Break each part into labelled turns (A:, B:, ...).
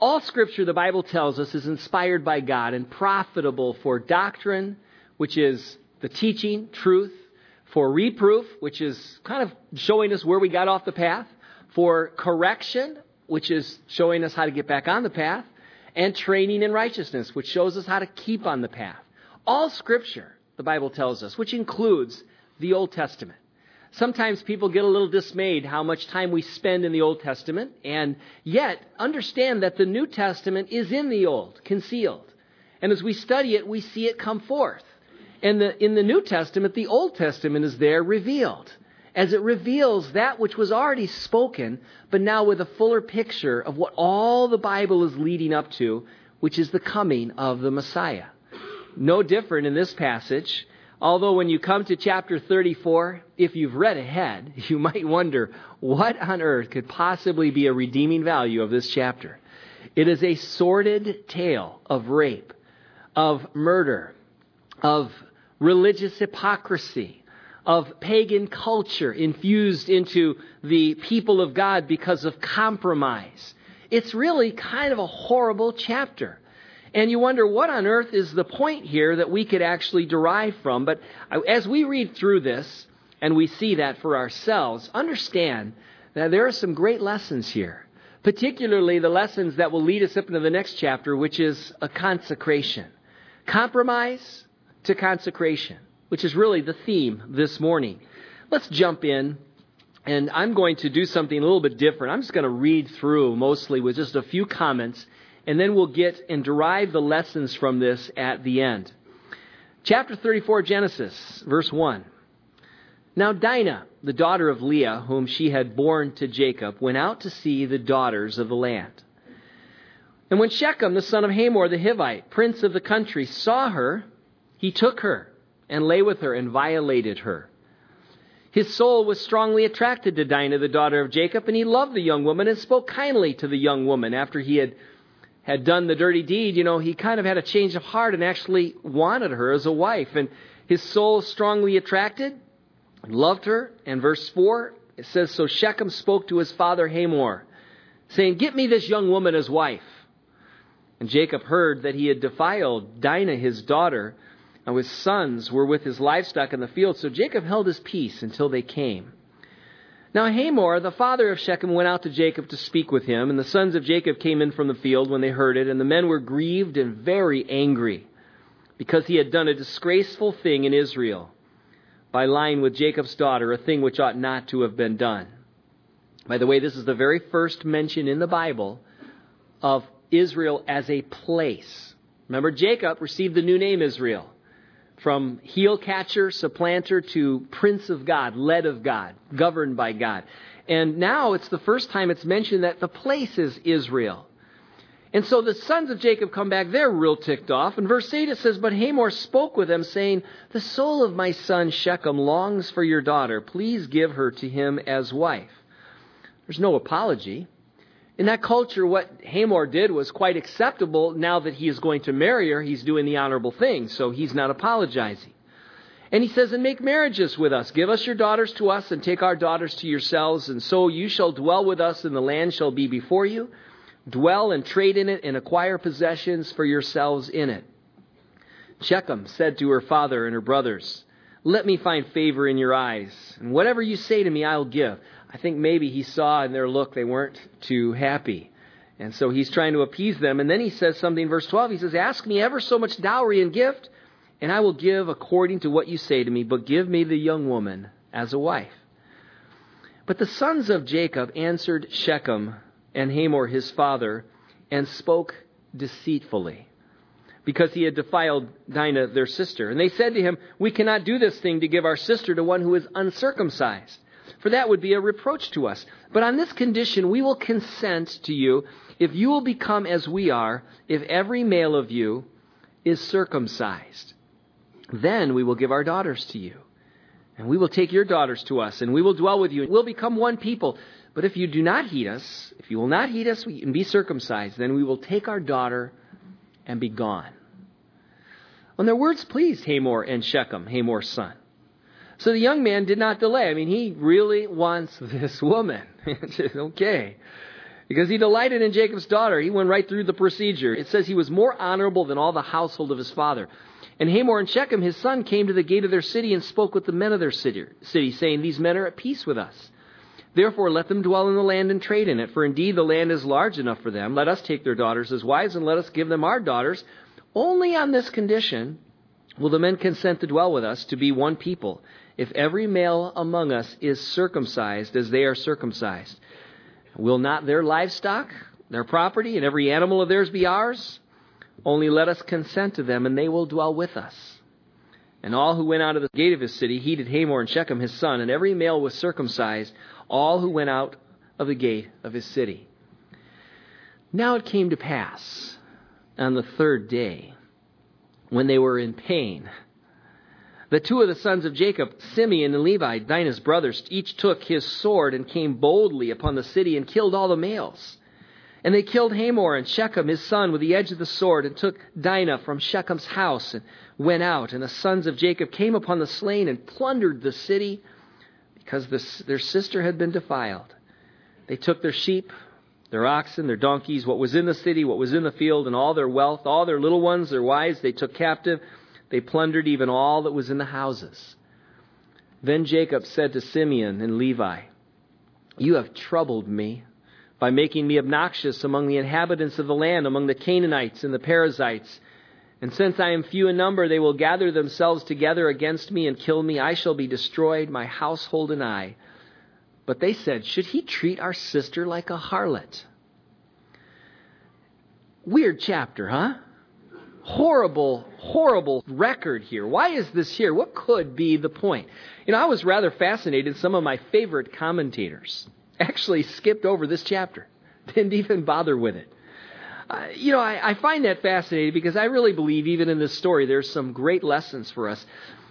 A: All Scripture, the Bible tells us, is inspired by God and profitable for doctrine, which is the teaching, truth, for reproof, which is kind of showing us where we got off the path, for correction, which is showing us how to get back on the path, and training in righteousness, which shows us how to keep on the path. All Scripture, the Bible tells us, which includes the Old Testament. Sometimes people get a little dismayed how much time we spend in the Old Testament, and yet understand that the New Testament is in the Old, concealed. And as we study it, we see it come forth. And in the New Testament, the Old Testament is there revealed, as it reveals that which was already spoken, but now with a fuller picture of what all the Bible is leading up to, which is the coming of the Messiah. No different in this passage. Although when you come to chapter 34, if you've read ahead, you might wonder what on earth could possibly be a redeeming value of this chapter. It is a sordid tale of rape, of murder, of religious hypocrisy, of pagan culture infused into the people of God because of compromise. It's really kind of a horrible chapter. And you wonder, what on earth is the point here that we could actually derive from? But as we read through this, and we see that for ourselves, understand that there are some great lessons here. Particularly the lessons that will lead us up into the next chapter, which is a consecration. Compromise to consecration, which is really the theme this morning. Let's jump in, and I'm going to do something a little bit different. I'm just going to read through mostly with just a few comments, and then we'll get and derive the lessons from this at the end. Chapter 34, Genesis, verse 1. Now Dinah, the daughter of Leah, whom she had borne to Jacob, went out to see the daughters of the land. And when Shechem, the son of Hamor the Hivite, prince of the country, saw her, he took her and lay with her and violated her. His soul was strongly attracted to Dinah, the daughter of Jacob, and he loved the young woman and spoke kindly to the young woman. After he had done the dirty deed, he kind of had a change of heart and actually wanted her as a wife. And his soul strongly attracted, loved her. And verse 4, it says, So Shechem spoke to his father Hamor, saying, Get me this young woman as wife. And Jacob heard that he had defiled Dinah, his daughter, and his sons were with his livestock in the field. So Jacob held his peace until they came. Now Hamor, the father of Shechem, went out to Jacob to speak with him. And the sons of Jacob came in from the field when they heard it. And the men were grieved and very angry, because he had done a disgraceful thing in Israel by lying with Jacob's daughter, a thing which ought not to have been done. By the way, this is the very first mention in the Bible of Israel as a place. Remember, Jacob received the new name Israel. From heel catcher, supplanter, to prince of God, led of God, governed by God. And now it's the first time it's mentioned that the place is Israel. And so the sons of Jacob come back, they're real ticked off. In verse 8 it says, But Hamor spoke with them, saying, The soul of my son Shechem longs for your daughter. Please give her to him as wife. There's no apology. In that culture, what Hamor did was quite acceptable. Now that he is going to marry her, he's doing the honorable thing, so he's not apologizing. And he says, And make marriages with us. Give us your daughters to us, and take our daughters to yourselves. And so you shall dwell with us, and the land shall be before you. Dwell and trade in it, and acquire possessions for yourselves in it. Shechem said to her father and her brothers, Let me find favor in your eyes, and whatever you say to me, I'll give. I think maybe he saw in their look they weren't too happy. And so he's trying to appease them. And then he says something, verse 12, he says, Ask me ever so much dowry and gift, and I will give according to what you say to me, but give me the young woman as a wife. But the sons of Jacob answered Shechem and Hamor his father, and spoke deceitfully, because he had defiled Dinah their sister. And they said to him, We cannot do this thing to give our sister to one who is uncircumcised, for that would be a reproach to us. But on this condition we will consent to you, if you will become as we are, if every male of you is circumcised. Then we will give our daughters to you, and we will take your daughters to us, and we will dwell with you, and we'll become one people. But if you do not heed us, if you will not heed us and be circumcised, then we will take our daughter and be gone. And their words pleased Hamor and Shechem, Hamor's son. So the young man did not delay. He really wants this woman. Okay. because he delighted in Jacob's daughter. He went right through the procedure. It says he was more honorable than all the household of his father. And Hamor and Shechem, his son, came to the gate of their city and spoke with the men of their city, saying, "These men are at peace with us. Therefore let them dwell in the land and trade in it, for indeed the land is large enough for them. Let us take their daughters as wives, and let us give them our daughters. Only on this condition will the men consent to dwell with us, to be one people, if every male among us is circumcised as they are circumcised. Will not their livestock, their property, and every animal of theirs be ours? Only let us consent to them, and they will dwell with us." And all who went out of the gate of his city heeded Hamor and Shechem his son, and every male was circumcised, all who went out of the gate of his city. Now it came to pass on the third day, when they were in pain, that two of the sons of Jacob, Simeon and Levi, Dinah's brothers, each took his sword and came boldly upon the city and killed all the males. And they killed Hamor and Shechem his son with the edge of the sword, and took Dinah from Shechem's house and went out. And the sons of Jacob came upon the slain and plundered the city, because their sister had been defiled. They took their sheep, their oxen, their donkeys, what was in the city, what was in the field, and all their wealth, all their little ones, their wives, they took captive. They plundered even all that was in the houses. Then Jacob said to Simeon and Levi, "You have troubled me by making me obnoxious among the inhabitants of the land, among the Canaanites and the Perizzites. And since I am few in number, they will gather themselves together against me and kill me. I shall be destroyed, my household and I." But they said, "Should he treat our sister like a harlot?" Weird chapter, huh? Horrible, horrible record here. Why is this here? What could be the point? I was rather fascinated. Some of my favorite commentators actually skipped over this chapter. Didn't even bother with it. I find that fascinating, because I really believe even in this story there's some great lessons for us.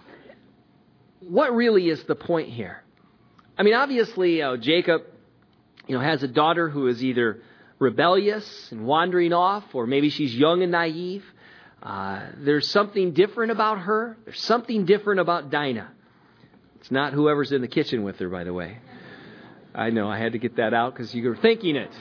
A: What really is the point here? Obviously, Jacob, has a daughter who is either rebellious and wandering off, or maybe she's young and naive. There's something different about her. There's something different about Dinah. It's not whoever's in the kitchen with her, by the way. I know, I had to get that out because you were thinking it.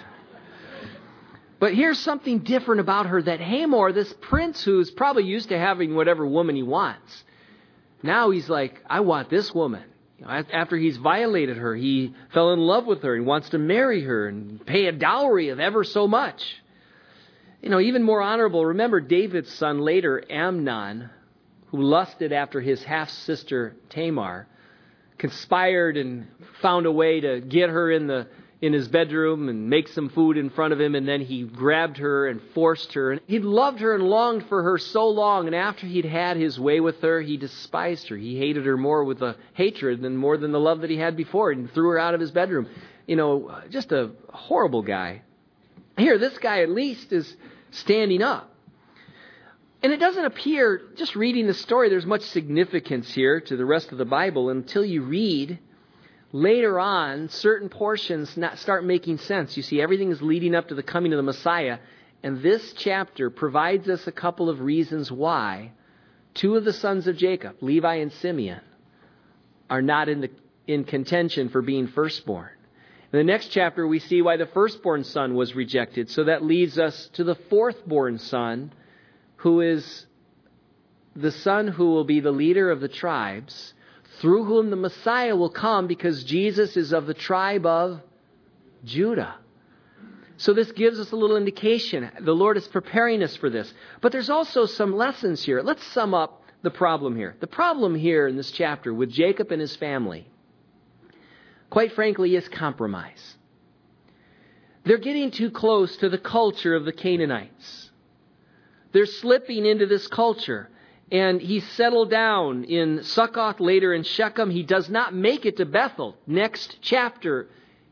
A: But here's something different about her, that Hamor, this prince who's probably used to having whatever woman he wants, now he's like, I want this woman. After he's violated her, he fell in love with her and wants to marry her and pay a dowry of ever so much. Even more honorable, remember David's son later, Amnon, who lusted after his half-sister Tamar, conspired and found a way to get her in his bedroom and make some food in front of him, and then he grabbed her and forced her. And he'd loved her and longed for her so long, and after he'd had his way with her, he despised her. He hated her more with a hatred than the love that he had before, and threw her out of his bedroom. Just a horrible guy. Here, this guy at least is standing up. And it doesn't appear, just reading the story, there's much significance here to the rest of the Bible until you read later on certain portions start making sense. You see, everything is leading up to the coming of the Messiah. And this chapter provides us a couple of reasons why two of the sons of Jacob, Levi and Simeon, are not in contention for being firstborn. In the next chapter, we see why the firstborn son was rejected. So that leads us to the fourthborn son, who is the son who will be the leader of the tribes, through whom the Messiah will come, because Jesus is of the tribe of Judah. So this gives us a little indication. The Lord is preparing us for this. But there's also some lessons here. Let's sum up the problem here. The problem here in this chapter with Jacob and his family, quite frankly, is compromise. They're getting too close to the culture of the Canaanites. They're slipping into this culture. And he settled down in Succoth, later in Shechem. He does not make it to Bethel. Next chapter,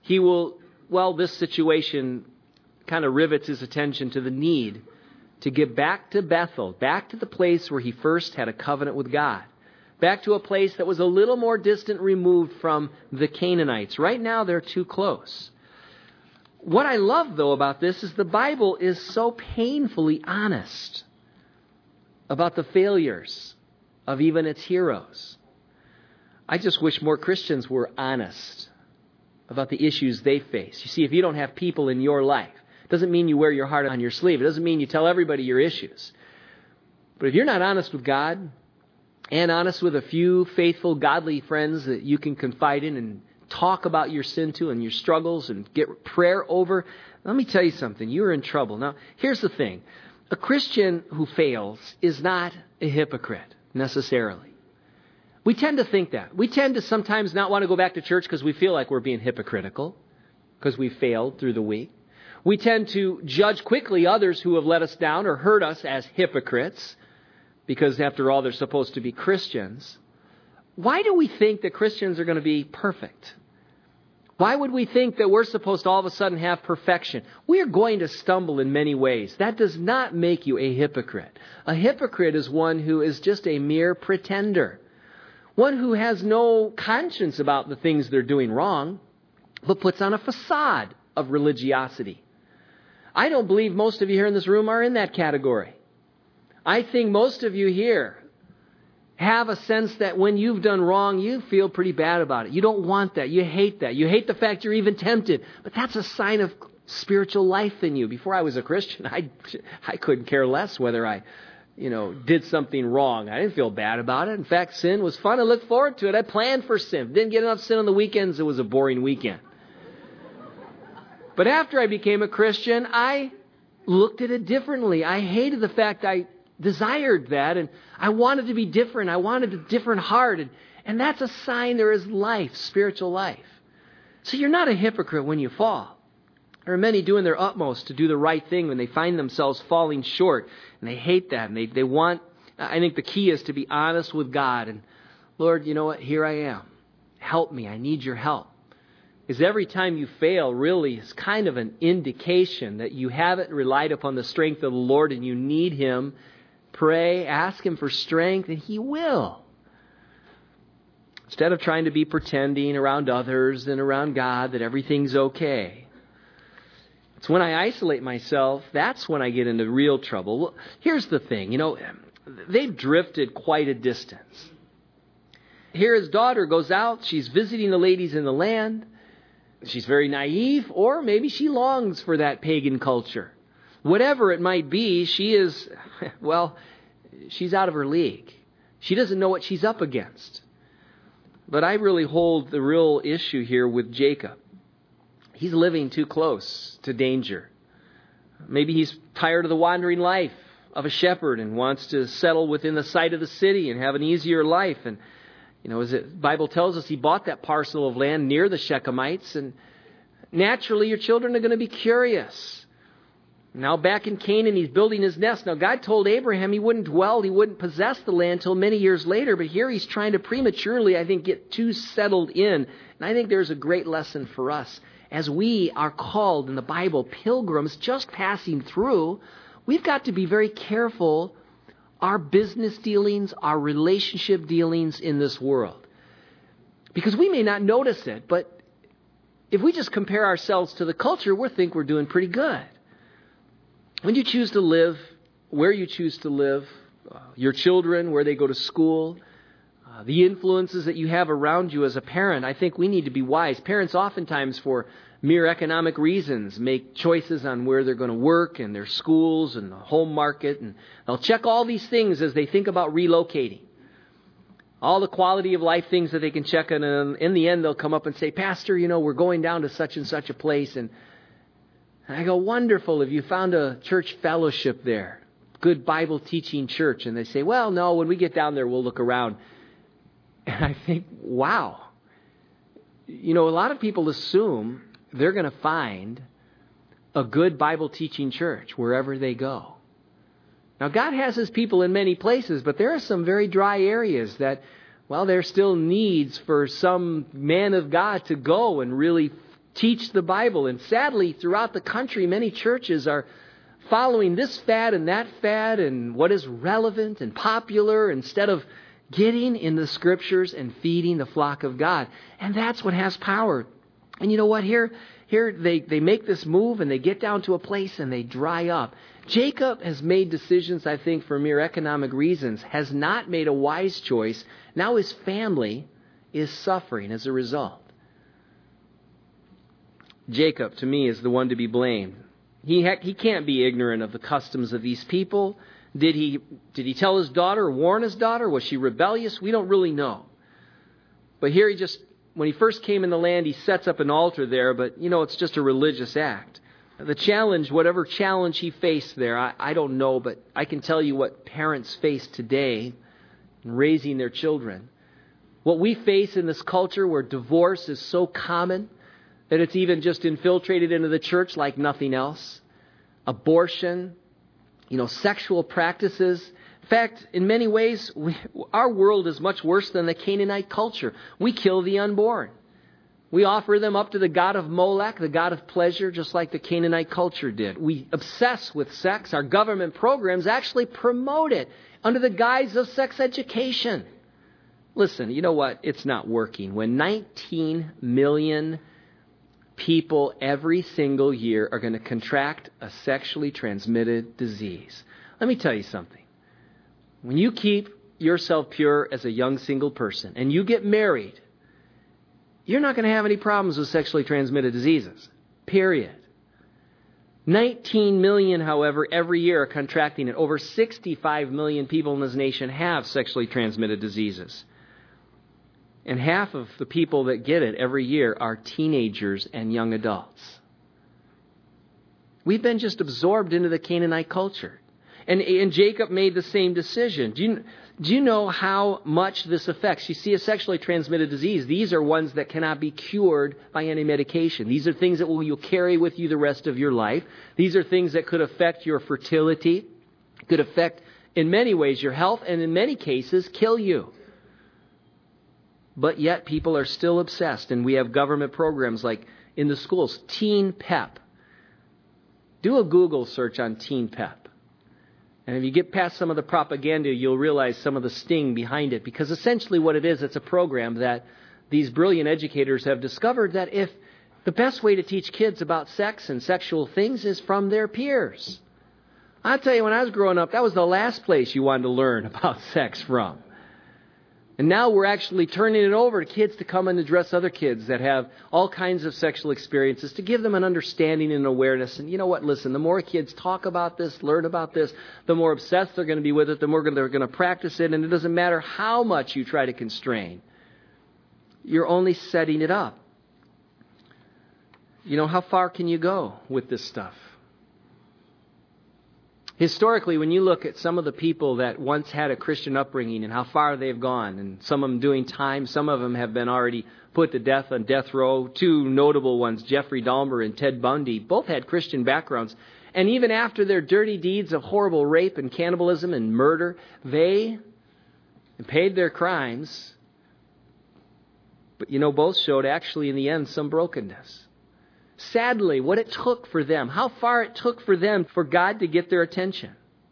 A: this situation kind of rivets his attention to the need to get back to Bethel, back to the place where he first had a covenant with God, back to a place that was a little more distant, removed from the Canaanites. Right now, they're too close. What I love, though, about this is the Bible is so painfully honest about the failures of even its heroes. I just wish more Christians were honest about the issues they face. You see, if you don't have people in your life, it doesn't mean you wear your heart on your sleeve. It doesn't mean you tell everybody your issues. But if you're not honest with God and honest with a few faithful, godly friends that you can confide in and talk about your sin to and your struggles and get prayer over, let me tell you something. You're in trouble. Now, here's the thing. A Christian who fails is not a hypocrite necessarily. We tend to think that. We tend to sometimes not want to go back to church because we feel like we're being hypocritical because we failed through the week. We tend to judge quickly others who have let us down or hurt us as hypocrites because, after all, they're supposed to be Christians. Why do we think that Christians are going to be perfect? Why would we think that we're supposed to all of a sudden have perfection? We are going to stumble in many ways. That does not make you a hypocrite. A hypocrite is one who is just a mere pretender. One who has no conscience about the things they're doing wrong, but puts on a facade of religiosity. I don't believe most of you here in this room are in that category. I think most of you here have a sense that when you've done wrong, you feel pretty bad about it. You don't want that. You hate that. You hate the fact you're even tempted. But that's a sign of spiritual life in you. Before I was a Christian, I couldn't care less whether I did something wrong. I didn't feel bad about it. In fact, sin was fun. I looked forward to it. I planned for sin. Didn't get enough sin on the weekends. It was a boring weekend. But after I became a Christian, I looked at it differently. I hated the fact I desired that, and I wanted to be different. I wanted a different heart. And that's a sign there is life, spiritual life. So you're not a hypocrite when you fall. There are many doing their utmost to do the right thing when they find themselves falling short. And they hate that. And they want, I think the key is to be honest with God. And Lord, you know what? Here I am. Help me. I need your help. Because every time you fail really is kind of an indication that you haven't relied upon the strength of the Lord and you need Him. Pray, ask Him for strength, and He will. Instead of trying to be pretending around others and around God that everything's okay. It's when I isolate myself, that's when I get into real trouble. Well, here's the thing, they've drifted quite a distance. Here his daughter goes out, she's visiting the ladies in the land. She's very naive, or maybe she longs for that pagan culture. Whatever it might be, she's out of her league. She doesn't know what she's up against. But I really hold the real issue here with Jacob. He's living too close to danger. Maybe he's tired of the wandering life of a shepherd and wants to settle within the sight of the city and have an easier life. And, as the Bible tells us, he bought that parcel of land near the Shechemites. And naturally, your children are going to be curious. Now back in Canaan, he's building his nest. Now God told Abraham he wouldn't possess the land until many years later. But here he's trying to prematurely, I think, get too settled in. And I think there's a great lesson for us. As we are called in the Bible pilgrims just passing through, we've got to be very careful our business dealings, our relationship dealings in this world. Because we may not notice it, but if we just compare ourselves to the culture, we think we're doing pretty good. When you choose to live, where you choose to live, your children, where they go to school, the influences that you have around you as a parent, I think we need to be wise. Parents oftentimes, for mere economic reasons, make choices on where they're going to work and their schools and the home market. And they'll check all these things as they think about relocating. All the quality of life things that they can check on. And in the end, they'll come up and say, Pastor, we're going down to such and such a place. And I go, wonderful, have you found a church fellowship there? Good Bible teaching church. And they say, well, no, when we get down there, we'll look around. And I think, wow. A lot of people assume they're going to find a good Bible teaching church wherever they go. Now, God has His people in many places, but there are some very dry areas that, there's still needs for some man of God to go and really teach the Bible. And sadly, throughout the country, many churches are following this fad and that fad and what is relevant and popular instead of getting in the Scriptures and feeding the flock of God. And that's what has power. And you know what? Here they make this move and they get down to a place and they dry up. Jacob has made decisions, I think, for mere economic reasons, has not made a wise choice. Now his family is suffering as a result. Jacob, to me, is the one to be blamed. He can't be ignorant of the customs of these people. Did he tell his daughter, warn his daughter? Was she rebellious? We don't really know. But here when he first came in the land, he sets up an altar there, but it's just a religious act. The challenge, whatever challenge he faced there, I don't know, but I can tell you what parents face today in raising their children. What we face in this culture where divorce is so common that it's even just infiltrated into the church like nothing else. Abortion, sexual practices. In fact, in many ways, our world is much worse than the Canaanite culture. We kill the unborn. We offer them up to the god of Molech, the god of pleasure, just like the Canaanite culture did. We obsess with sex. Our government programs actually promote it under the guise of sex education. Listen, you know what? It's not working. When 19 million people every single year are going to contract a sexually transmitted disease. Let me tell you something. When you keep yourself pure as a young single person and you get married, you're not going to have any problems with sexually transmitted diseases. Period. 19 million, however, every year are contracting it. Over 65 million people in this nation have sexually transmitted diseases. And half of the people that get it every year are teenagers and young adults. We've been just absorbed into the Canaanite culture. And Jacob made the same decision. Do you know how much this affects? You see, a sexually transmitted disease, these are ones that cannot be cured by any medication. These are things that you'll carry with you the rest of your life. These are things that could affect your fertility, could affect, in many ways, your health, and in many cases, kill you. But yet people are still obsessed, and we have government programs like in the schools, Teen Pep. Do a Google search on Teen Pep. And if you get past some of the propaganda, you'll realize some of the sting behind it. Because essentially what it is, it's a program that these brilliant educators have discovered that if the best way to teach kids about sex and sexual things is from their peers. I'll tell you, when I was growing up, that was the last place you wanted to learn about sex from. And now we're actually turning it over to kids to come and address other kids that have all kinds of sexual experiences, to give them an understanding and awareness. And you know what? Listen, the more kids talk about this, learn about this, the more obsessed they're going to be with it, the more they're going to practice it. And it doesn't matter how much you try to constrain. You're only setting it up. How far can you go with this stuff? Historically, when you look at some of the people that once had a Christian upbringing and how far they've gone, and some of them doing time, some of them have been already put to death on death row. Two notable ones, Jeffrey Dahmer and Ted Bundy, both had Christian backgrounds. And even after their dirty deeds of horrible rape and cannibalism and murder, they paid their crimes. But both showed actually in the end some brokenness. Sadly, what it took for them, how far it took for them for God to get their attention.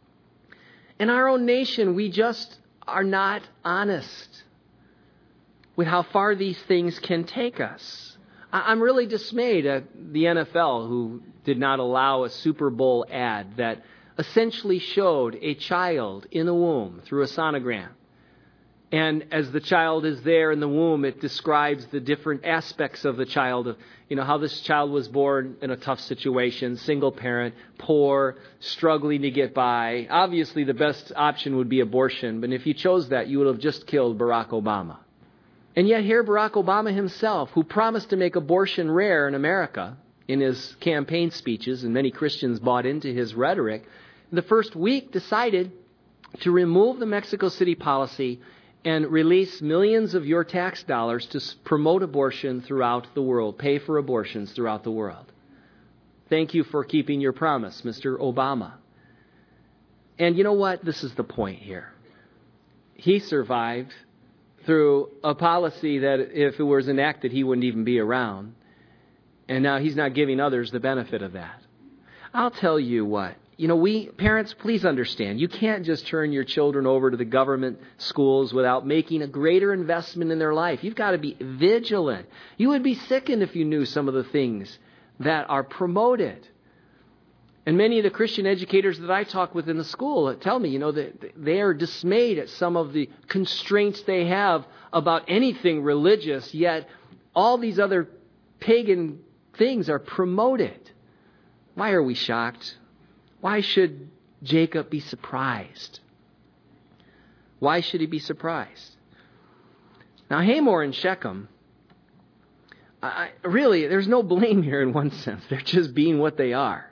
A: In our own nation, we just are not honest with how far these things can take us. I'm really dismayed at the NFL, who did not allow a Super Bowl ad that essentially showed a child in the womb through a sonogram. And as the child is there in the womb, it describes the different aspects of the child, how this child was born in a tough situation, single parent, poor, struggling to get by. Obviously, the best option would be abortion, but if you chose that, you would have just killed Barack Obama. And yet here, Barack Obama himself, who promised to make abortion rare in America in his campaign speeches, and many Christians bought into his rhetoric, the first week decided to remove the Mexico City policy and release millions of your tax dollars to promote abortion throughout the world, pay for abortions throughout the world. Thank you for keeping your promise, Mr. Obama. And you know what? This is the point here. He survived through a policy that if it was enacted, he wouldn't even be around. And now he's not giving others the benefit of that. I'll tell you what. Parents, please understand, you can't just turn your children over to the government schools without making a greater investment in their life. You've got to be vigilant. You would be sickened if you knew some of the things that are promoted. And many of the Christian educators that I talk with in the school tell me, that they are dismayed at some of the constraints they have about anything religious, yet all these other pagan things are promoted. Why are we shocked? Why should Jacob be surprised? Why should he be surprised? Now, Hamor and Shechem, really, there's no blame here in one sense. They're just being what they are.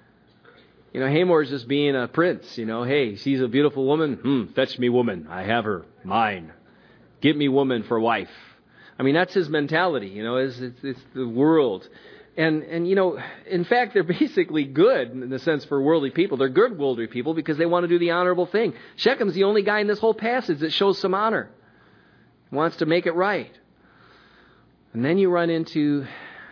A: Hamor is just being a prince. Hey, she's a beautiful woman. Fetch me woman. I have her. Mine. Give me woman for wife. That's his mentality. It's the world. And in fact, they're basically good in the sense for worldly people. They're good worldly people because they want to do the honorable thing. Shechem's the only guy in this whole passage that shows some honor. He wants to make it right. And then you run into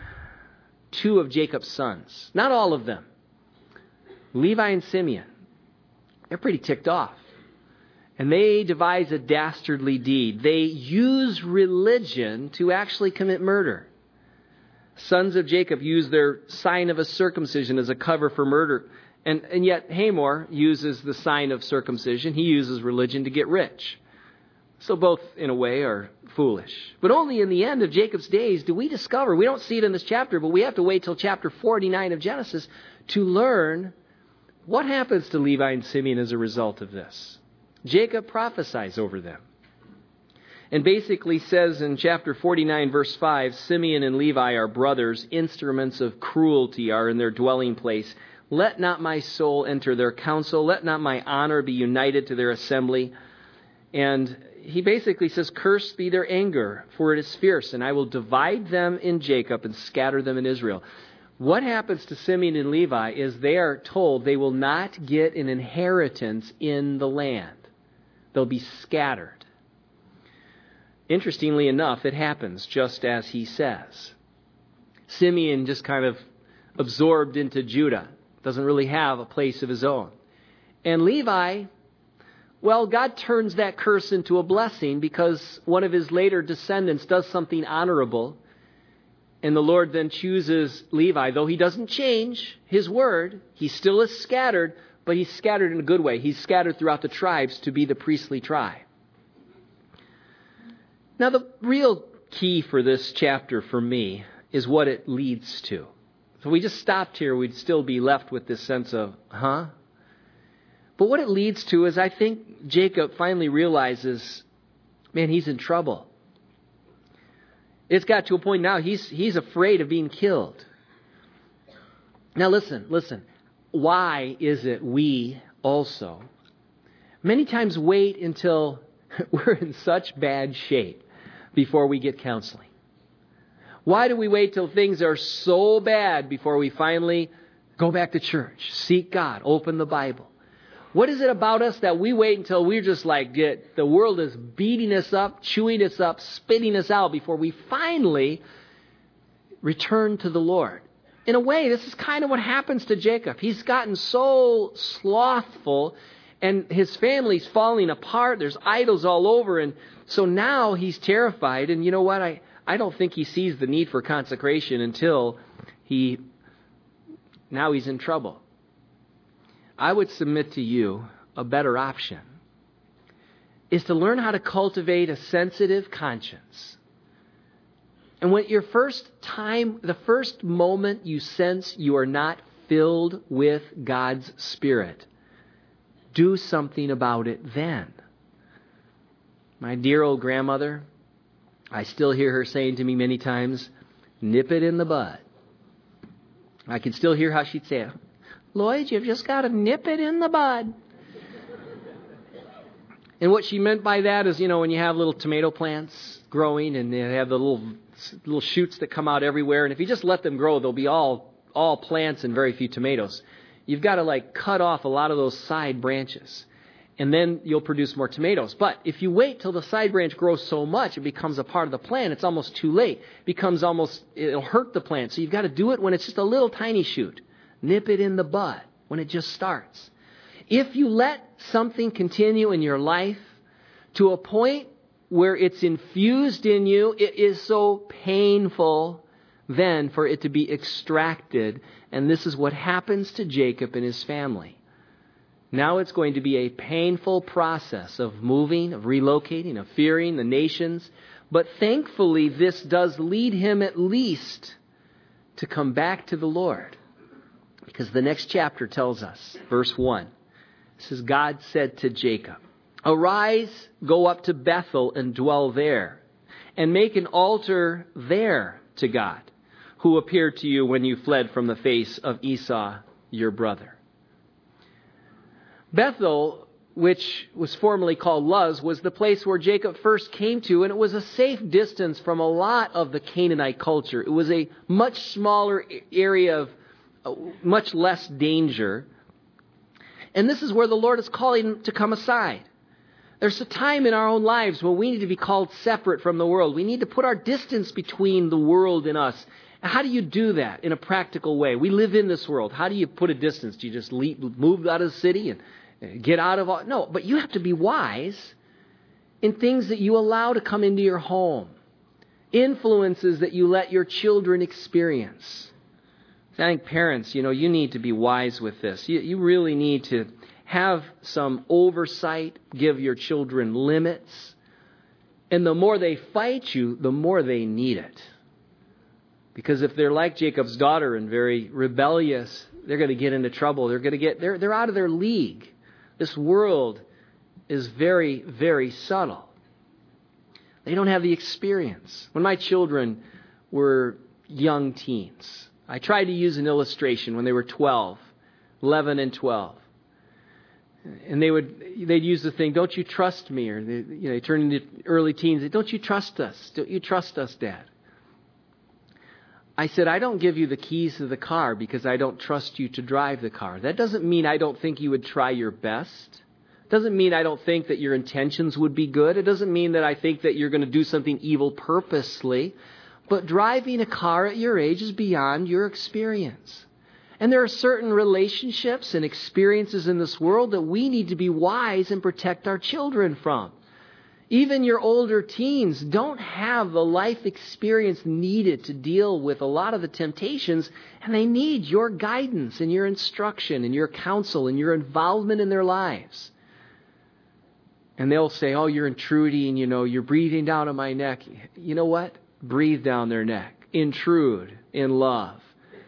A: two of Jacob's sons. Not all of them. Levi and Simeon. They're pretty ticked off. And they devise a dastardly deed. They use religion to actually commit murder. Sons of Jacob use their sign of a circumcision as a cover for murder. And yet Hamor uses the sign of circumcision. He uses religion to get rich. So both, in a way, are foolish. But only in the end of Jacob's days do we discover, we don't see it in this chapter, but we have to wait till chapter 49 of Genesis to learn what happens to Levi and Simeon as a result of this. Jacob prophesies over them. And basically says in chapter 49, verse 5, Simeon and Levi are brothers. Instruments of cruelty are in their dwelling place. Let not my soul enter their council. Let not my honor be united to their assembly. And he basically says, cursed be their anger, for it is fierce, and I will divide them in Jacob and scatter them in Israel. What happens to Simeon and Levi is they are told they will not get an inheritance in the land. They'll be scattered. Interestingly enough, it happens just as he says. Simeon just kind of absorbed into Judah. Doesn't really have a place of his own. And Levi, well, God turns that curse into a blessing because one of his later descendants does something honorable. And the Lord then chooses Levi. Though he doesn't change his word, he still is scattered, but he's scattered in a good way. He's scattered throughout the tribes to be the priestly tribe. Now, the real key for this chapter for me is what it leads to. If we just stopped here, we'd still be left with this sense of, But what it leads to is I think Jacob finally realizes, man, he's in trouble. It's got to a point now he's afraid of being killed. Now listen. Why is it we also many times wait until we're in such bad shape before we get counseling? Why do we wait till things are so bad before we finally go back to church, seek God, open the Bible? What is it about us that we wait until we're just like the world is beating us up, chewing us up, spitting us out before we finally return to the Lord? In a way, this is kind of what happens to Jacob. He's gotten so slothful and his family's falling apart. There's idols all over. And so now he's terrified. And you know what? I don't think he sees the need for consecration until now he's in trouble. I would submit to you a better option is to learn how to cultivate a sensitive conscience. And when the first moment you sense you are not filled with God's Spirit, do something about it then. My dear old grandmother, I still hear her saying to me many times, nip it in the bud. I can still hear how she'd say it. Lloyd, you've just got to nip it in the bud. And what she meant by that is, when you have little tomato plants growing and they have the little shoots that come out everywhere, and if you just let them grow, they'll be all plants and very few tomatoes. You've got to cut off a lot of those side branches, and then you'll produce more tomatoes. But if you wait till the side branch grows so much it becomes a part of the plant, it's almost too late. It'll hurt the plant. So you've got to do it when it's just a little tiny shoot. Nip it in the bud when it just starts. If you let something continue in your life to a point where it's infused in you, it is so painful then for it to be extracted. And this is what happens to Jacob and his family. Now it's going to be a painful process of moving, of relocating, of fearing the nations. But thankfully, this does lead him at least to come back to the Lord. Because the next chapter tells us, verse 1, it says, God said to Jacob, "Arise, go up to Bethel and dwell there, and make an altar there to God, who appeared to you when you fled from the face of Esau, your brother." Bethel, which was formerly called Luz, was the place where Jacob first came to, and it was a safe distance from a lot of the Canaanite culture. It was a much smaller area of much less danger. And this is where the Lord is calling him to come aside. There's a time in our own lives when we need to be called separate from the world. We need to put our distance between the world and us. How do you do that in a practical way? We live in this world. How do you put a distance? Do you just move out of the city and get out of all? No, but you have to be wise in things that you allow to come into your home. Influences that you let your children experience. I think parents, you need to be wise with this. You really need to have some oversight, give your children limits. And the more they fight you, the more they need it. Because if they're like Jacob's daughter and very rebellious, they're going to get into trouble. They're out of their league. This world is very, very subtle. They don't have the experience. When my children were young teens, I tried to use an illustration when they were 11 and 12. And they'd use the thing, "Don't you trust me?" Or they turn into early teens, "Don't you trust us? Don't you trust us, Dad?" I said, "I don't give you the keys to the car because I don't trust you to drive the car. That doesn't mean I don't think you would try your best. It doesn't mean I don't think that your intentions would be good. It doesn't mean that I think that you're going to do something evil purposely. But driving a car at your age is beyond your experience. And there are certain relationships and experiences in this world that we need to be wise and protect our children from. Even your older teens don't have the life experience needed to deal with a lot of the temptations, and they need your guidance and your instruction and your counsel and your involvement in their lives." And they'll say, "Oh, you're intruding, you're breathing down on my neck." You know what? Breathe down their neck. Intrude in love.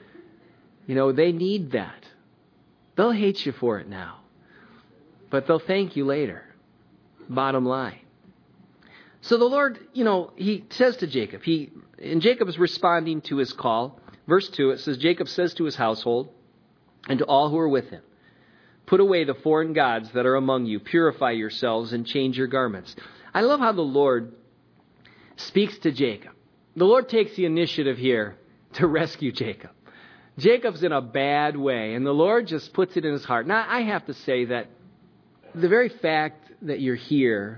A: They need that. They'll hate you for it now, but they'll thank you later. Bottom line. So the Lord, he says to Jacob, and Jacob is responding to his call. Verse 2, it says, Jacob says to his household and to all who are with him, "Put away the foreign gods that are among you, purify yourselves and change your garments." I love how the Lord speaks to Jacob. The Lord takes the initiative here to rescue Jacob. Jacob's in a bad way, and the Lord just puts it in his heart. Now, I have to say that the very fact that you're here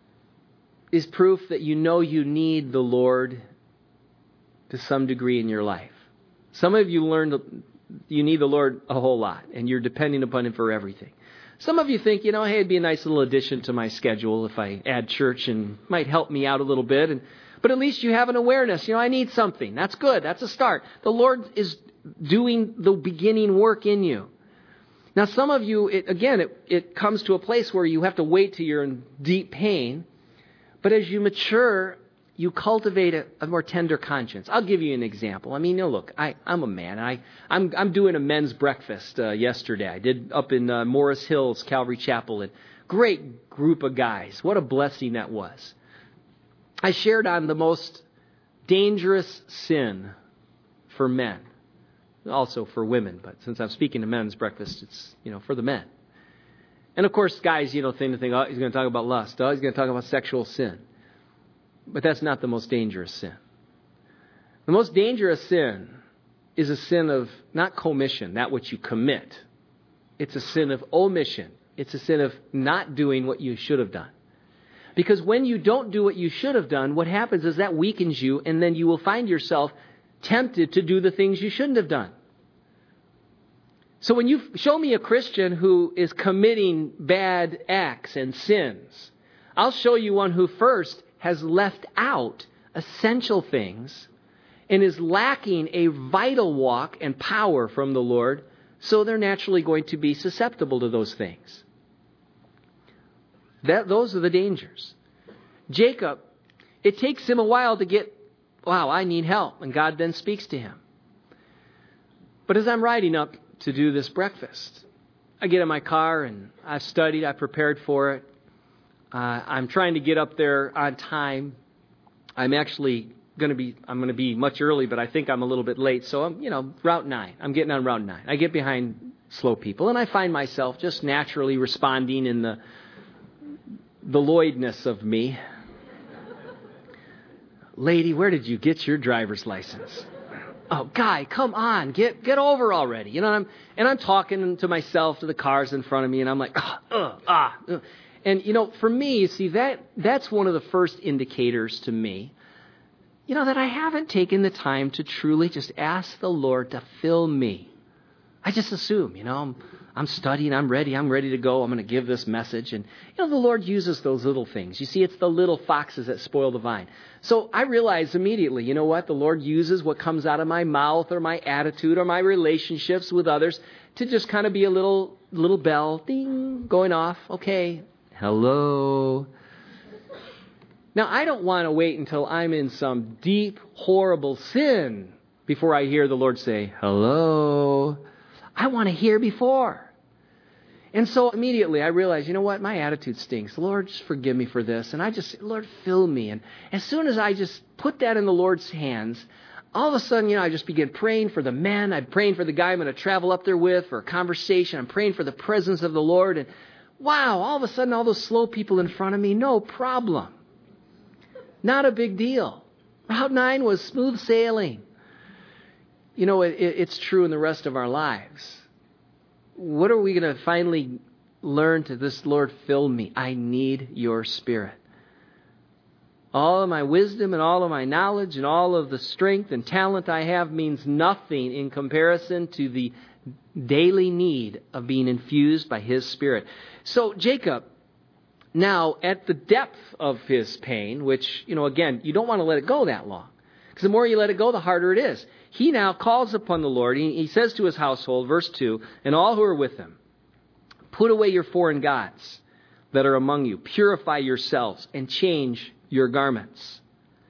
A: is proof that you need the Lord to some degree in your life. Some of you learned you need the Lord a whole lot, and you're depending upon Him for everything. Some of you think, hey, it'd be a nice little addition to my schedule if I add church and might help me out a little bit. But at least you have an awareness. I need something. That's good. That's a start. The Lord is doing the beginning work in you. Now, some of you, it comes to a place where you have to wait till you're in deep pain. But as you mature, you cultivate a more tender conscience. I'll give you an example. Look, I'm a man. I'm doing a men's breakfast yesterday. I did up in Morris Hills, Calvary Chapel. And great group of guys. What a blessing that was. I shared on the most dangerous sin for men. Also for women. But since I'm speaking to men's breakfast, it's, for the men. And of course, guys, think, oh, he's going to talk about lust. Oh, he's going to talk about sexual sin. But that's not the most dangerous sin. The most dangerous sin is a sin of not commission, that which you commit. It's a sin of omission. It's a sin of not doing what you should have done. Because when you don't do what you should have done, what happens is that weakens you, and then you will find yourself tempted to do the things you shouldn't have done. So when you show me a Christian who is committing bad acts and sins, I'll show you one who first has left out essential things and is lacking a vital walk and power from the Lord, so they're naturally going to be susceptible to those things. Those are the dangers. Jacob, it takes him a while to get, wow, I need help. And God then speaks to him. But as I'm riding up to do this breakfast, I get in my car and I've studied, I've prepared for it. I'm trying to get up there on time. I'm going to be much early, but I think I'm a little bit late. So I'm, Route 9. I'm getting on Route 9. I get behind slow people, and I find myself just naturally responding in the Lloydness of me. Lady, where did you get your driver's license? Oh, guy, come on, get over already. And I'm talking to myself, to the cars in front of me, and I'm like, And, for me, you see, that's one of the first indicators to me, that I haven't taken the time to truly just ask the Lord to fill me. I just assume, I'm studying, I'm ready to go, I'm going to give this message. And, the Lord uses those little things. You see, it's the little foxes that spoil the vine. So I realized immediately, you know what? The Lord uses what comes out of my mouth or my attitude or my relationships with others to just kind of be a little bell, ding, going off. Okay, hello. Now, I don't want to wait until I'm in some deep, horrible sin before I hear the Lord say, hello. I want to hear before. And so immediately I realized, you know what? My attitude stinks. Lord, just forgive me for this. And I just, Lord, fill me. And as soon as I just put that in the Lord's hands, all of a sudden, I just began praying for the men. I'm praying for the guy I'm going to travel up there with for a conversation. I'm praying for the presence of the Lord. And wow, all of a sudden, all those slow people in front of me, no problem. Not a big deal. Route 9 was smooth sailing. It's true in the rest of our lives. What are we going to finally learn to this? Lord, fill me. I need your Spirit. All of my wisdom and all of my knowledge and all of the strength and talent I have means nothing in comparison to the daily need of being infused by His Spirit. So Jacob, now at the depth of his pain, which, again, you don't want to let it go that long. Because the more you let it go, the harder it is. He now calls upon the Lord. He says to his household, verse 2, and all who are with him, put away your foreign gods that are among you. Purify yourselves and change your garments.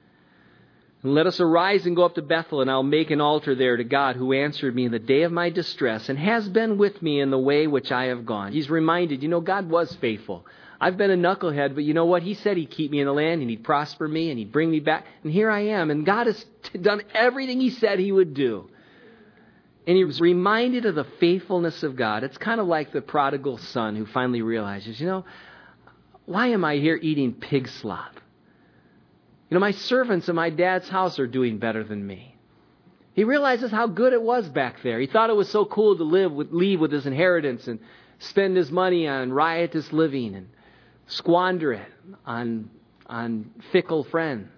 A: And let us arise and go up to Bethel, and I'll make an altar there to God who answered me in the day of my distress and has been with me in the way which I have gone. He's reminded, God was faithful. I've been a knucklehead, but you know what? He said He'd keep me in the land and He'd prosper me and He'd bring me back. And here I am. And God has done everything He said He would do. And he was reminded of the faithfulness of God. It's kind of like the prodigal son who finally realizes, why am I here eating pig slop? My servants in my dad's house are doing better than me. He realizes how good it was back there. He thought it was so cool to leave with his inheritance and spend his money on riotous living and squander it on fickle friends.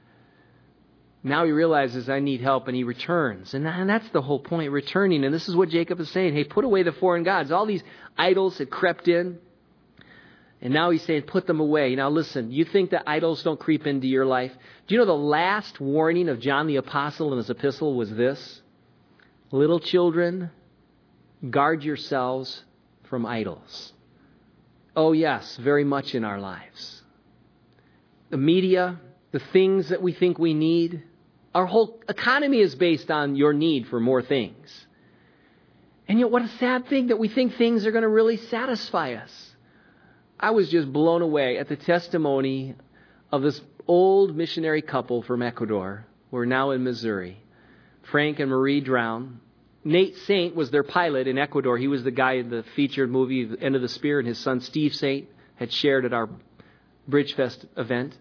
A: Now he realizes I need help, and he returns. And that's the whole point, returning. And this is what Jacob is saying. Hey, put away the foreign gods. All these idols had crept in. And now he's saying, put them away. Now listen, you think that idols don't creep into your life? Do you know the last warning of John the Apostle in his epistle was this? Little children, guard yourselves from idols. Oh yes, very much in our lives. The media, the things that we think we need, our whole economy is based on your need for more things. And yet what a sad thing that we think things are going to really satisfy us. I was just blown away at the testimony of this old missionary couple from Ecuador who are now in Missouri. Frank and Marie Drown. Nate Saint was their pilot in Ecuador. He was the guy in the featured movie, The End of the Spear, and his son Steve Saint had shared at our Bridgefest event.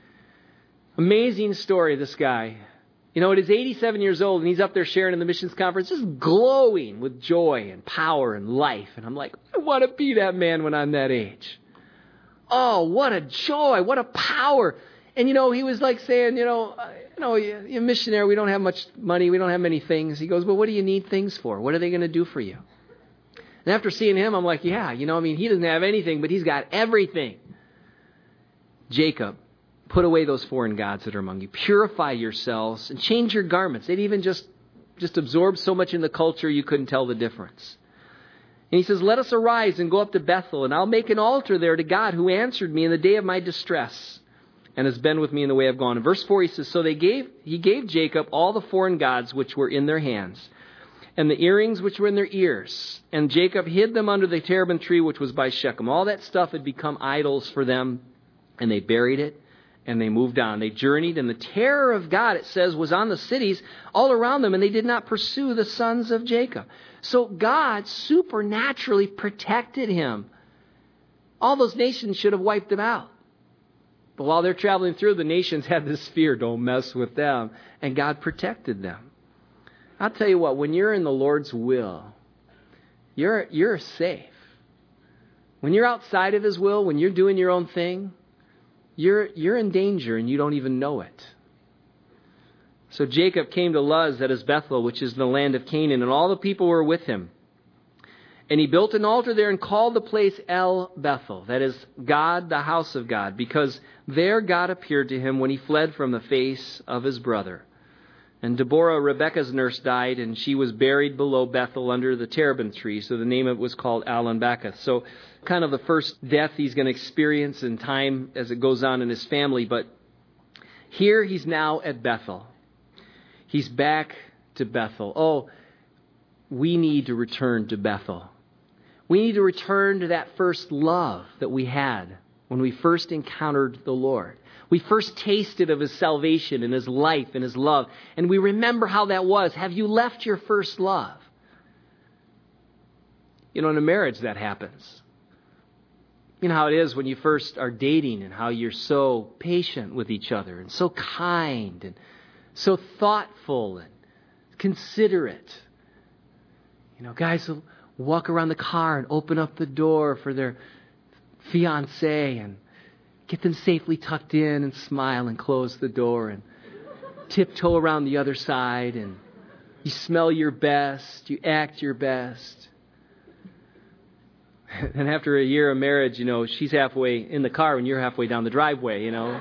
A: Amazing story, this guy. He's 87 years old, and he's up there sharing in the missions conference, just glowing with joy and power and life. And I'm like, I want to be that man when I'm that age. Oh, what a joy, what a power. And, he was like saying, you're a missionary, we don't have much money, we don't have many things. He goes, well, what do you need things for? What are they going to do for you? And after seeing him, I'm like, yeah, he doesn't have anything, but he's got everything. Jacob, put away those foreign gods that are among you. Purify yourselves and change your garments. They'd even just absorbed so much in the culture you couldn't tell the difference. And he says, let us arise and go up to Bethel, and I'll make an altar there to God who answered me in the day of my distress and has been with me in the way I've gone. In verse 4, he says, so he gave Jacob all the foreign gods which were in their hands. and the earrings which were in their ears. And Jacob hid them under the terebinth tree which was by Shechem. All that stuff had become idols for them, and they buried it, and they moved on. They journeyed, and the terror of God, it says, was on the cities all around them, and they did not pursue the sons of Jacob. So God supernaturally protected him. All those nations should have wiped him out. But while they're traveling through, the nations had this fear, don't mess with them. And God protected them. I'll tell you what, when you're in the Lord's will, you're safe. When you're outside of His will, when you're doing your own thing, you're in danger and you don't even know it. So Jacob came to Luz, that is Bethel, which is the land of Canaan, and all the people were with him. And he built an altar there and called the place El Bethel, that is God, the house of God, because there God appeared to him when he fled from the face of his brother. And Deborah, Rebekah's nurse, died, and she was buried below Bethel under the terebinth tree. So the name of it was called Al-Anbakah. So kind of the first death he's going to experience in time as it goes on in his family. But here he's now at Bethel. He's back to Bethel. Oh, we need to return to Bethel. We need to return to that first love that we had when we first encountered the Lord. We first tasted of His salvation and His life and His love. And we remember how that was. Have you left your first love? You know, in a marriage that happens. You know how it is when you first are dating and how you're so patient with each other and so kind and so thoughtful and considerate. You know, guys will walk around the car and open up the door for their fiancé and get them safely tucked in and smile and close the door and tiptoe around the other side, and you smell your best, you act your best. And after a year of marriage, you know, she's halfway in the car and you're halfway down the driveway, you know.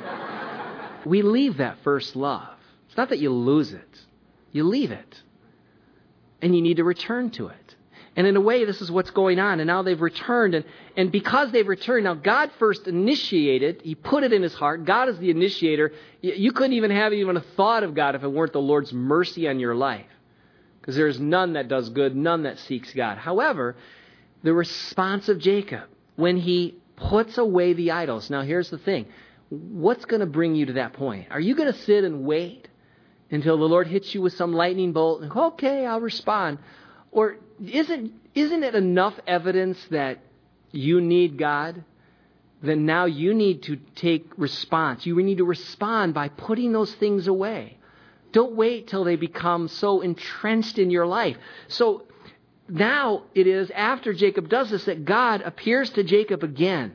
A: We leave that first love. It's not that you lose it. You leave it. And you need to return to it. And in a way, this is what's going on. And now they've returned. And because they've returned, now God first initiated. He put it in his heart. God is the initiator. You couldn't even have even a thought of God if it weren't the Lord's mercy on your life. Because there is none that does good, none that seeks God. However, the response of Jacob, when he puts away the idols. Now, here's the thing. What's going to bring you to that point? Are you going to sit and wait until the Lord hits you with some lightning bolt and, okay, I'll respond? Or isn't it enough evidence that you need God? Then now you need to take response. You need to respond by putting those things away. Don't wait till they become so entrenched in your life. So now it is after Jacob does this that God appears to Jacob again.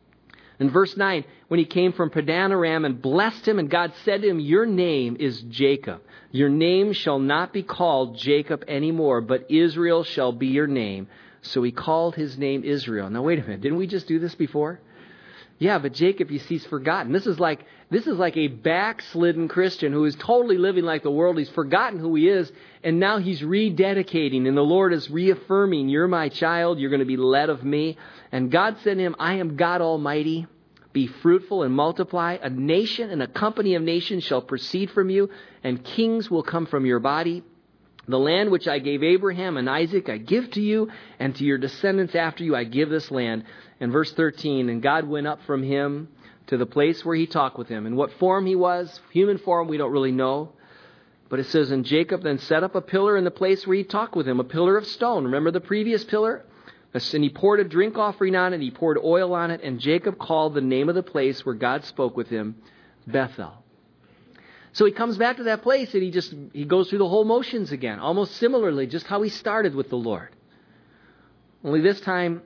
A: In verse 9, when he came from Padan Aram and blessed him, and God said to him, your name is Jacob. Your name shall not be called Jacob anymore, but Israel shall be your name. So he called his name Israel. Now wait a minute, didn't we just do this before? Yeah, but Jacob, you see, is forgotten. This is like a backslidden Christian who is totally living like the world. He's forgotten who he is, and now he's rededicating, and the Lord is reaffirming, you're my child, you're going to be led of me. And God said to him, I am God Almighty. Be fruitful and multiply. A nation and a company of nations shall proceed from you, and kings will come from your body. The land which I gave Abraham and Isaac I give to you, and to your descendants after you I give this land. And verse 13, and God went up from him to the place where he talked with him. In what form he was, human form, we don't really know. But it says, and Jacob then set up a pillar in the place where he talked with him, a pillar of stone. Remember the previous pillar? And he poured a drink offering on it, he poured oil on it, and Jacob called the name of the place where God spoke with him, Bethel. So he comes back to that place and he goes through the whole motions again, almost similarly, just how he started with the Lord. Only this time,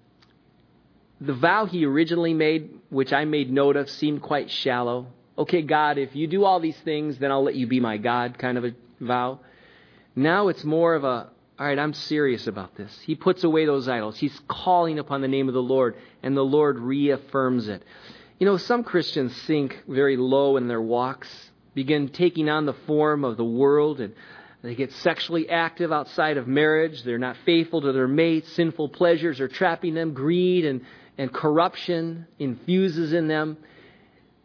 A: the vow he originally made, which I made note of, seemed quite shallow. Okay, God, if you do all these things, then I'll let you be my God kind of a vow. Now it's more of a, all right, I'm serious about this. He puts away those idols. He's calling upon the name of the Lord, and the Lord reaffirms it. You know, some Christians sink very low in their walks, begin taking on the form of the world, and they get sexually active outside of marriage. They're not faithful to their mates. Sinful pleasures are trapping them. Greed and corruption infuses in them.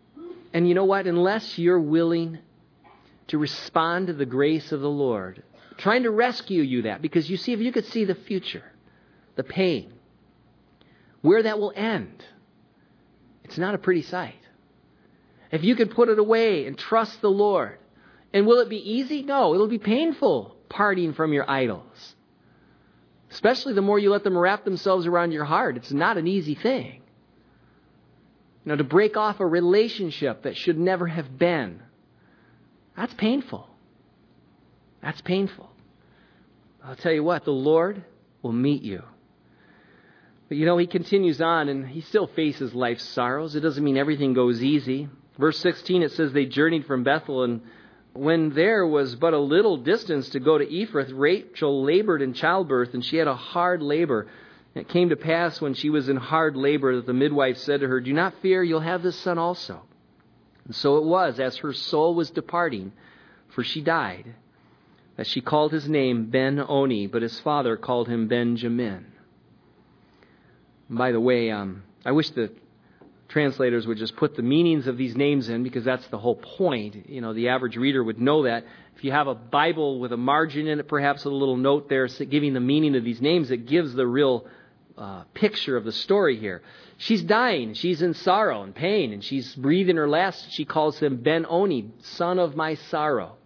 A: And you know what? Unless you're willing to respond to the grace of the Lord, trying to rescue you that. Because you see, if you could see the future, the pain, where that will end, it's not a pretty sight. If you can put it away and trust the Lord. And will it be easy? No, it'll be painful parting from your idols. Especially the more you let them wrap themselves around your heart. It's not an easy thing. To break off a relationship that should never have been, that's painful. That's painful. I'll tell you what, the Lord will meet you. But he continues on, and he still faces life's sorrows. It doesn't mean everything goes easy. Verse 16, it says, they journeyed from Bethel, and when there was but a little distance to go to Ephrath, Rachel labored in childbirth, and she had a hard labor. And it came to pass when she was in hard labor that the midwife said to her, do not fear, you'll have this son also. And so it was, as her soul was departing, for she died, that she called his name Ben-Oni, but his father called him Benjamin. And by the way, I wish the translators would just put the meanings of these names in, because that's the whole point. The average reader would know that. If you have a Bible with a margin in it, perhaps a little note there giving the meaning of these names, it gives the real picture of the story here. She's dying. She's in sorrow and pain, and she's breathing her last. She calls him Ben-Oni, son of my sorrow.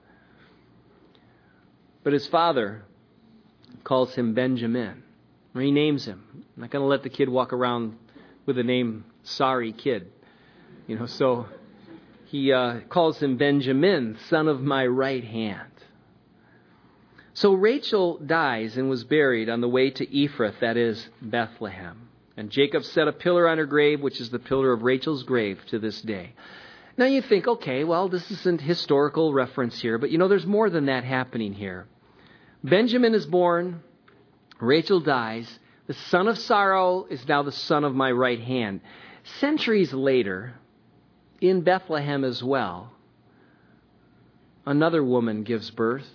A: But his father calls him Benjamin. Renames him. I'm not going to let the kid walk around with the name Sorry Kid. So he calls him Benjamin, son of my right hand. So Rachel dies and was buried on the way to Ephrath, that is Bethlehem. And Jacob set a pillar on her grave, which is the pillar of Rachel's grave to this day. Now you think, okay, well, this isn't historical reference here, but there's more than that happening here. Benjamin is born, Rachel dies, the son of sorrow is now the son of my right hand. Centuries later, in Bethlehem as well, another woman gives birth,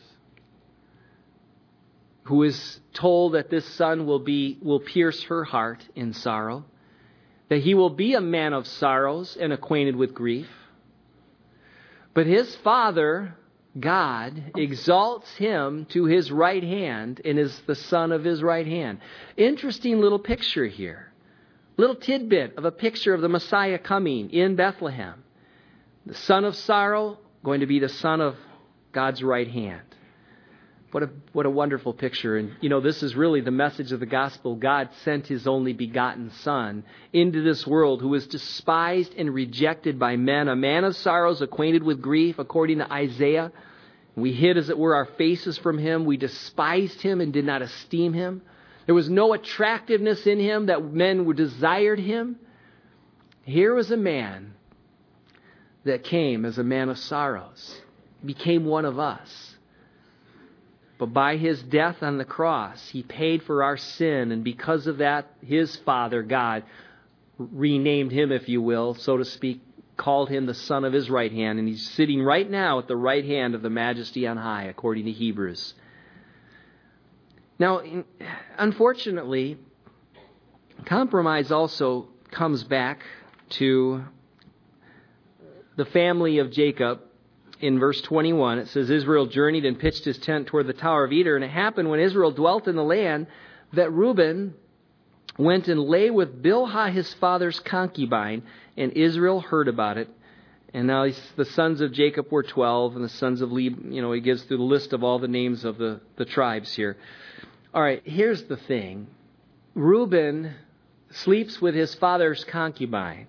A: who is told that this son will pierce her heart in sorrow, that he will be a man of sorrows and acquainted with grief. But his father, God, exalts him to his right hand and is the son of his right hand. Interesting little picture here. Little tidbit of a picture of the Messiah coming in Bethlehem. The son of sorrow going to be the son of God's right hand. What a wonderful picture. And, this is really the message of the gospel. God sent his only begotten son into this world, who was despised and rejected by men, a man of sorrows, acquainted with grief, according to Isaiah. We hid, as it were, our faces from him. We despised him and did not esteem him. There was no attractiveness in him that men desired him. Here was a man that came as a man of sorrows, became one of us. But by his death on the cross, he paid for our sin. And because of that, his Father, God, renamed him, if you will, so to speak, called him the son of his right hand. And he's sitting right now at the right hand of the Majesty on high, according to Hebrews. Now, unfortunately, compromise also comes back to the family of Jacob. In verse 21, it says, Israel journeyed and pitched his tent toward the Tower of Eder. And it happened when Israel dwelt in the land that Reuben went and lay with Bilhah, his father's concubine, and Israel heard about it. And now the sons of Jacob were 12, and the sons of Levi, he gives through the list of all the names of the tribes here. All right, here's the thing. Reuben sleeps with his father's concubine,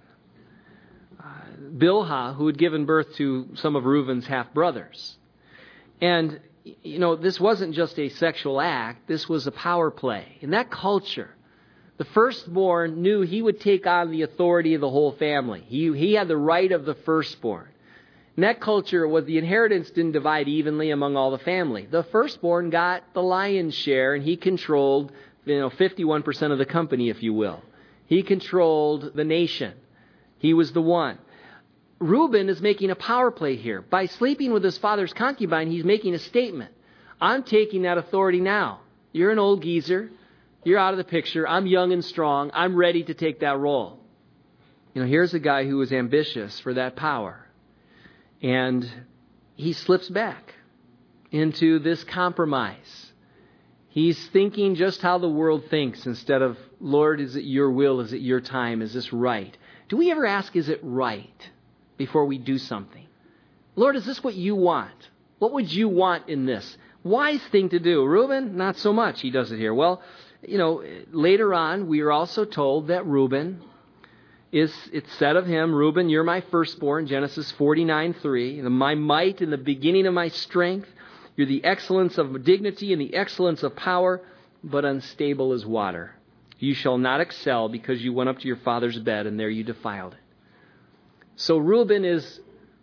A: Bilhah, who had given birth to some of Reuben's half-brothers. And, this wasn't just a sexual act. This was a power play. In that culture, the firstborn knew he would take on the authority of the whole family. He had the right of the firstborn. In that culture, the inheritance didn't divide evenly among all the family. The firstborn got the lion's share, and he controlled 51% of the company, if you will. He controlled the nation. He was the one. Reuben is making a power play here. By sleeping with his father's concubine, he's making a statement. I'm taking that authority now. You're an old geezer. You're out of the picture. I'm young and strong. I'm ready to take that role. Here's a guy who was ambitious for that power. And he slips back. into this compromise. He's thinking just how the world thinks instead of, Lord, is it your will? Is it your time? Is this right? Do we ever ask, is it right, before we do something? Lord, is this what you want? What would you want in this? Wise thing to do. Reuben, not so much. He does it here. Well, later on, we are also told that Reuben it's said of him, Reuben, you're my firstborn, Genesis 49:3, my might and the beginning of my strength. You're the excellence of dignity and the excellence of power, but unstable as water. You shall not excel because you went up to your father's bed and there you defiled it. So Reuben is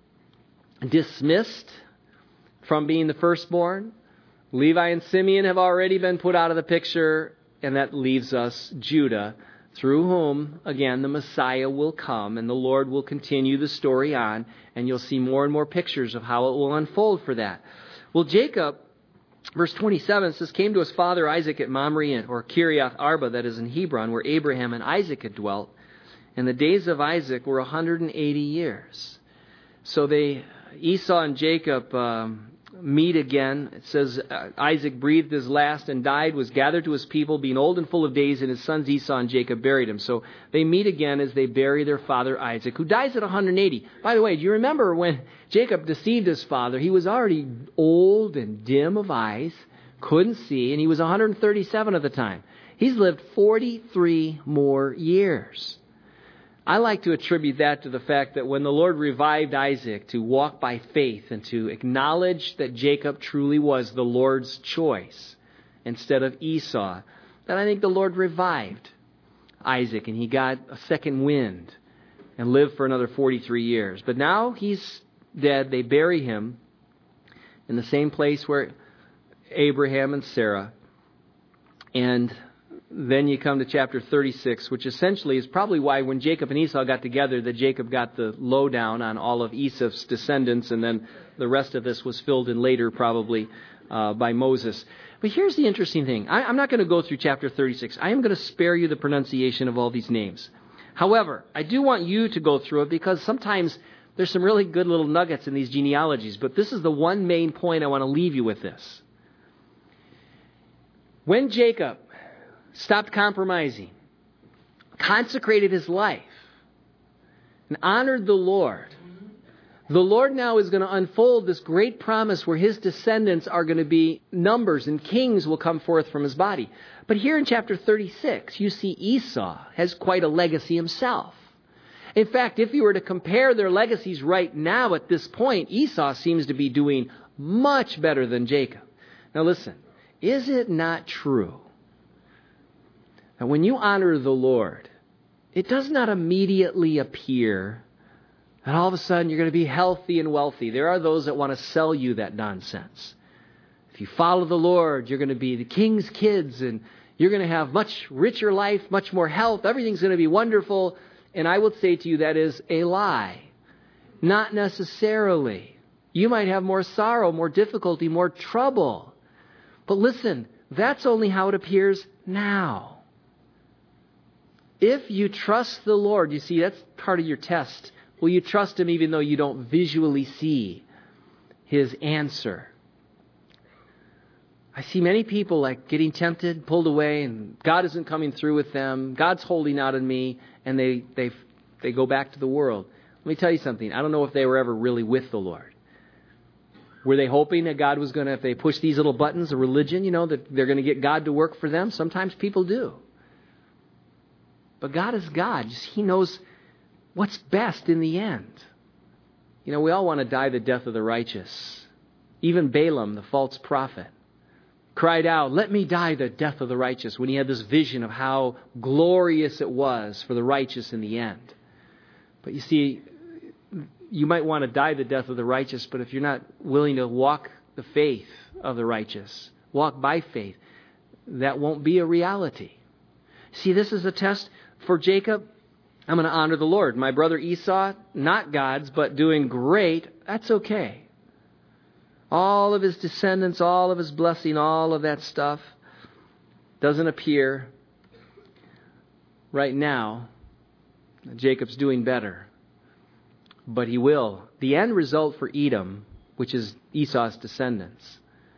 A: dismissed from being the firstborn. Levi and Simeon have already been put out of the picture, and that leaves us Judah, through whom, again, the Messiah will come, and the Lord will continue the story on, and you'll see more and more pictures of how it will unfold for that. Well, Jacob, verse 27 says, came to his father Isaac at Mamre, or Kiriath Arba, that is in Hebron, where Abraham and Isaac had dwelt. And the days of Isaac were 180 years. So Esau and Jacob meet again. It says Isaac breathed his last and died, was gathered to his people, being old and full of days, and his sons Esau and Jacob buried him. So they meet again as they bury their father Isaac, who dies at 180. By the way, do you remember when Jacob deceived his father? He was already old and dim of eyes, couldn't see, and he was 137 at the time. He's lived 43 more years. I like to attribute that to the fact that when the Lord revived Isaac to walk by faith and to acknowledge that Jacob truly was the Lord's choice instead of Esau, that I think the Lord revived Isaac and he got a second wind and lived for another 43 years. But now he's dead. They bury him in the same place where Abraham and Sarah. And then you come to chapter 36, which essentially is probably why when Jacob and Esau got together, that Jacob got the lowdown on all of Esau's descendants, and then the rest of this was filled in later probably by Moses. But here's the interesting thing. I'm not going to go through chapter 36. I am going to spare you the pronunciation of all these names. However, I do want you to go through it because sometimes there's some really good little nuggets in these genealogies, but this is the one main point I want to leave you with this. When Jacob stopped compromising, consecrated his life, and honored the Lord now is going to unfold this great promise where his descendants are going to be numbers and kings will come forth from his body. But here in chapter 36, you see Esau has quite a legacy himself. In fact, if you were to compare their legacies right now at this point, Esau seems to be doing much better than Jacob. Now listen, is it not true that when you honor the Lord, it does not immediately appear that all of a sudden you're going to be healthy and wealthy? There are those that want to sell you that nonsense. If you follow the Lord, you're going to be the king's kids and you're going to have much richer life, much more health. Everything's going to be wonderful. And I would say to you that is a lie. Not necessarily. You might have more sorrow, more difficulty, more trouble. But listen, that's only how it appears now. If you trust the Lord, you see, that's part of your test. Will you trust Him even though you don't visually see His answer? I see many people like getting tempted, pulled away, and God isn't coming through with them. God's holding out on me, and they go back to the world. Let me tell you something. I don't know if they were ever really with the Lord. Were they hoping that God was going to, if they push these little buttons of religion, that they're going to get God to work for them? Sometimes people do. But God is God. He knows what's best in the end. We all want to die the death of the righteous. Even Balaam, the false prophet, cried out, "Let me die the death of the righteous," when he had this vision of how glorious it was for the righteous in the end. But you see, you might want to die the death of the righteous, but if you're not willing to walk the faith of the righteous, walk by faith, that won't be a reality. See, this is a test for Jacob. I'm going to honor the Lord. My brother Esau, not God's, but doing great. That's okay. All of his descendants, all of his blessing, all of that stuff doesn't appear right now. Jacob's doing better. But he will. The end result for Edom, which is Esau's descendants,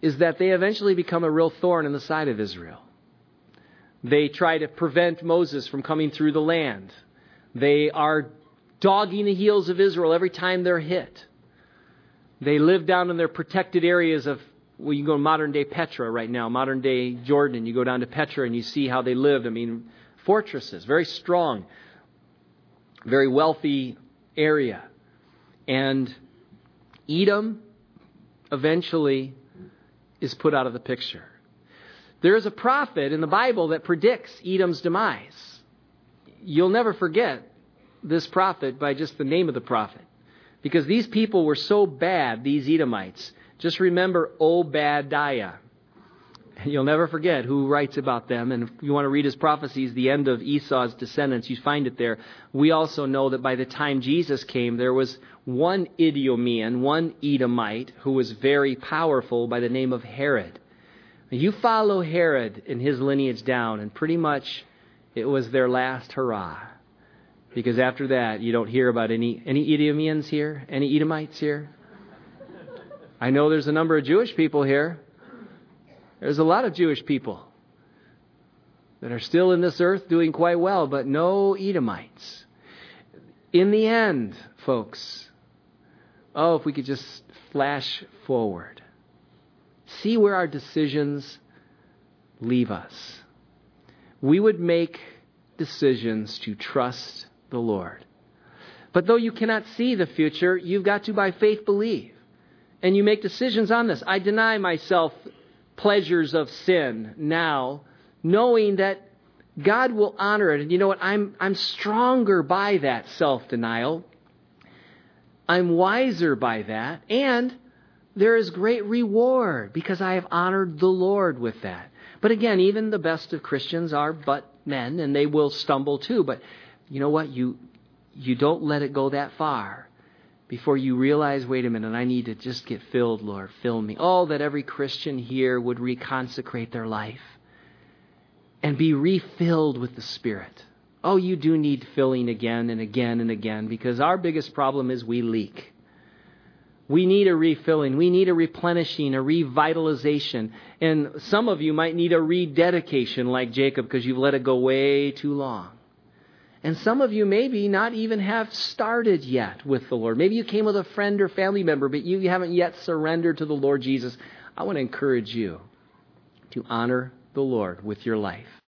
A: is that they eventually become a real thorn in the side of Israel. They try to prevent Moses from coming through the land. They are dogging the heels of Israel every time they're hit. They live down in their protected areas of, well, you can go to modern-day Petra right now, modern-day Jordan. You go down to Petra and you see how they lived. I mean, fortresses, very strong, very wealthy area. And Edom eventually is put out of the picture. There is a prophet in the Bible that predicts Edom's demise. You'll never forget this prophet by just the name of the prophet. Because these people were so bad, these Edomites. Just remember Obadiah. You'll never forget who writes about them. And if you want to read his prophecies, the end of Esau's descendants, you find it there. We also know that by the time Jesus came, there was one Idumean, one Edomite, who was very powerful by the name of Herod. You follow Herod and his lineage down, and pretty much it was their last hurrah. Because after that, you don't hear about any Idumeans here? Any Edomites here? I know there's a number of Jewish people here. There's a lot of Jewish people that are still in this earth doing quite well, but no Edomites. In the end, folks, if we could just flash forward. See where our decisions leave us. We would make decisions to trust the Lord. But though you cannot see the future, you've got to by faith believe. And you make decisions on this. I deny myself pleasures of sin now, knowing that God will honor it. And you know what? I'm stronger by that self-denial. I'm wiser by that. And there is great reward because I have honored the Lord with that. But again, even the best of Christians are but men, and they will stumble too. But you know what? You don't let it go that far before you realize, wait a minute, I need to just get filled, Lord. Fill me. Oh, that every Christian here would reconsecrate their life and be refilled with the Spirit. Oh, you do need filling again and again and again, because our biggest problem is we leak. We need a refilling. We need a replenishing, a revitalization. And some of you might need a rededication like Jacob because you've let it go way too long. And some of you maybe not even have started yet with the Lord. Maybe you came with a friend or family member, but you haven't yet surrendered to the Lord Jesus. I want to encourage you to honor the Lord with your life.